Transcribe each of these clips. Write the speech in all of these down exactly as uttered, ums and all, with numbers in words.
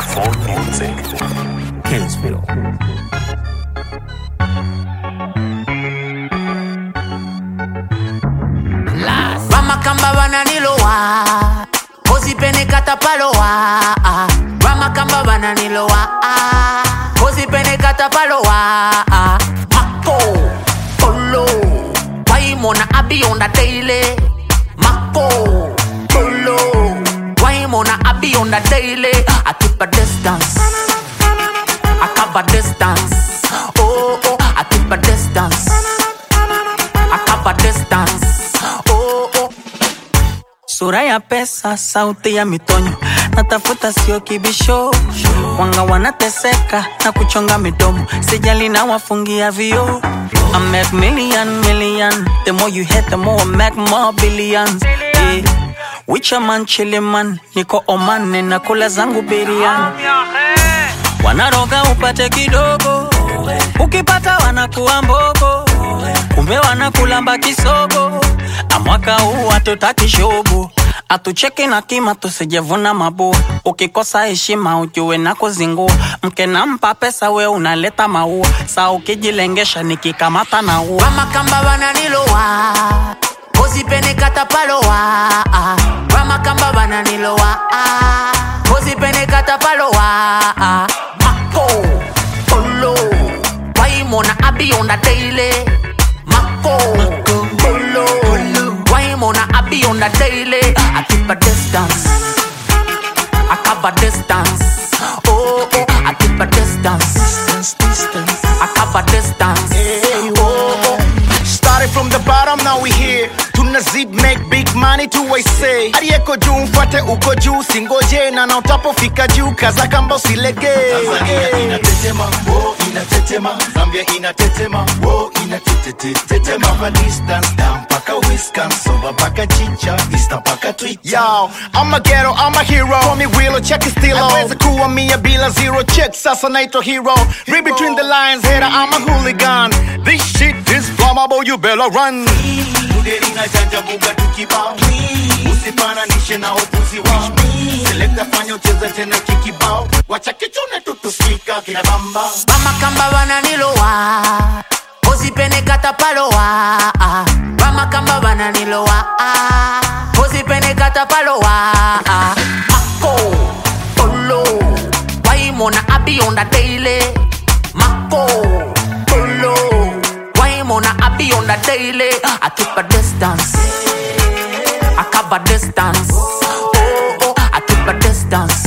Phone music. Kingsville. Ramakamba bananilowa Kozi pene katapalowa Ramakamba bananilowa Kozi pene katapalowa Mako Polo Why mona abi on the daily Mako Polo Why mona abi on the daily I keep a distance I cover distance Oh oh I keep a distance I cover distance Oh oh Sura ya pesa, sauti ya mitonyo natafuta sio kibisho. Wanga wanateseka na kuchonga midomo, sijali na wafungia vio. I make million, million. The more you hit, the more I make more billions. Yeah. Wicha man, chili man. Niko Oman, na kula zangu biriani. Wanaroga upate kidogo, ukipata wanakuwa mbogo. Kumbe wanakulamba kisogo. Amwaka huu hatutaki shobo. Atucheki na kima tusijevuna mabua. Ukikosa heshima ujue na kuzingua. Mke nampa pesa we unaleta maua. Saa ukijilengesha nikikamata na ua. Ramakamba bananilowa Kozi pene katapalowa Ramakamba bananilowa Kozi pene katapalowa Mako Polo Why mona abi on the daily Mako Polo Why mona abi on the daily I keep a distance I cover distance Oh oh I keep a distance I cover distance Oh oh Started from the bottom, now we here. Tuna zip, make big money to I say. Arieko juu, mfuate uko juu. Singoje na na utapofika juu. Kaza kamba usilege. Tanzania inatetema, wo inatetema. Zambia inatetema, wo inatetetema. Cover distance, down paka Wisconsin. Soba paka chicha, Eastern paka Twitter. Yo, I'm a ghetto, I'm a hero. Call me Willow, check it still on. Naweza kuwa mia bila zero check. Sasa naitwa hero. Read between the lines, hater, I'm a hooligan. This shit is flammable, you better run. Uderi na janja buga tukibao. Usifananishe na upuzi wao. Selecta fanya ucheza tena kikibao. Wacha kichune tutuspika kina bamba. Ramakamba bananilowa Kozi pene katapalowa Ramakamba bananilowa Kozi pene katapalowa Mako Polo Why mona abi on the daily Mako Polo Why mona abi on the daily I keep a distance I cover distance Oh oh I keep a distance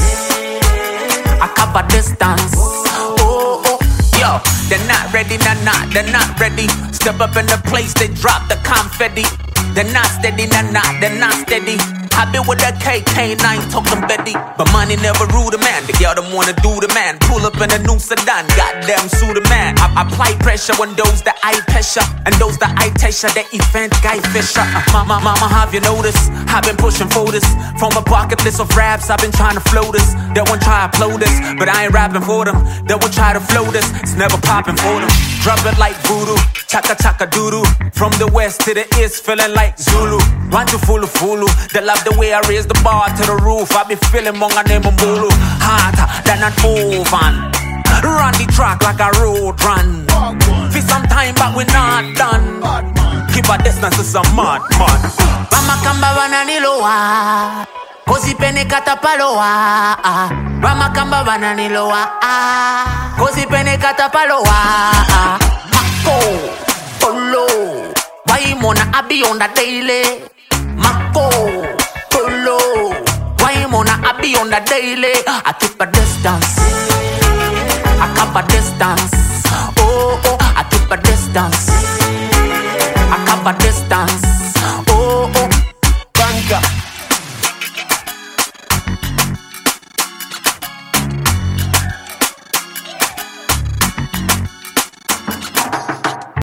I cover distance Oh oh Yo, they're not ready, nah nah, they're not ready. Step up in the place, they drop the confetti. They're not steady, nah nah, they're not steady. I been with that K K nine talking Betty. But money never rule the man. The girl don't wanna do the man. Pull up in a new sedan, goddamn sue the man. I apply pressure on those that I pressure. And those that I pressure, the event guy Fisher. uh, Mama, mama, have you noticed? I've been pushing for this. From a bucket list of raps, I've been trying to flow this. They won't try to upload this, but I ain't rapping for them. They won't try to flow this, it's never popping for them. Drop it like voodoo, chaka chaka doodoo. From the west to the east, feeling like Zulu. Want to fulu fulu, they love the way I raise the bar to the roof. I be feeling monga name Mbulu. Harder than an oven. Run the track like a road run. For some time but we not done. Keep a distance to some mad man. Ramakamba bananilowa Kozi pene katapalowa Ramakamba bananilowa Kozi pene katapalowa Mako Polo Why mona abi on the daily Mako Polo Why mona abi on the daily I keep a distance I cover distance Oh oh I keep a distance